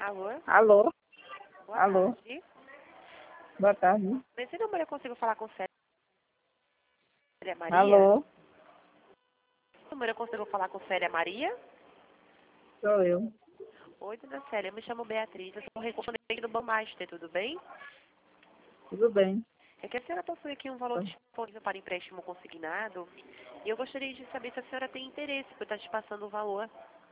Alô? Alô? Boa Alô? tarde. Boa tarde. Nesse número eu consigo falar com Célia Maria? Alô? Nesse número eu consigo falar com Célia Maria? Sou eu. Oi, dona Célia, eu me chamo Beatriz, eu sou correspondente do Banmaster, tudo bem? Tudo bem? É que a senhora possui aqui um valor disponível para empréstimo consignado e eu gostaria de saber se a senhora tem interesse por estar te passando o valor.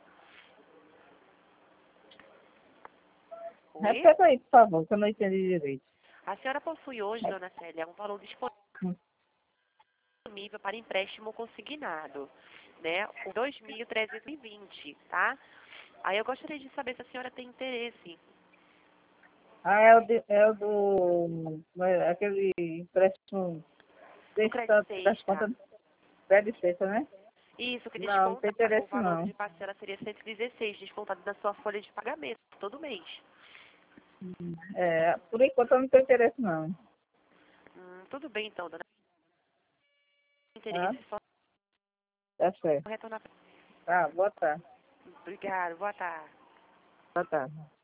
Oi? Repeta aí, por favor, que eu não entendi direito. A senhora possui hoje, dona Célia, um valor disponível para empréstimo consignado, né? O 2.320, tá? Aí eu gostaria de saber se a senhora tem interesse. Ah, é o do... aquele empréstimo No crédito das sexta. contas de sexta, né? Isso, que Não tem desconta, o interesse valor não. de parcela seria 116, descontado da sua folha de pagamento, todo mês. É, por enquanto eu não tenho interesse não. Tudo bem então, dona. Tá? Interesse, só Tá certo. retornar. Tá, boa tarde. Obrigada, boa tarde. Boa tarde.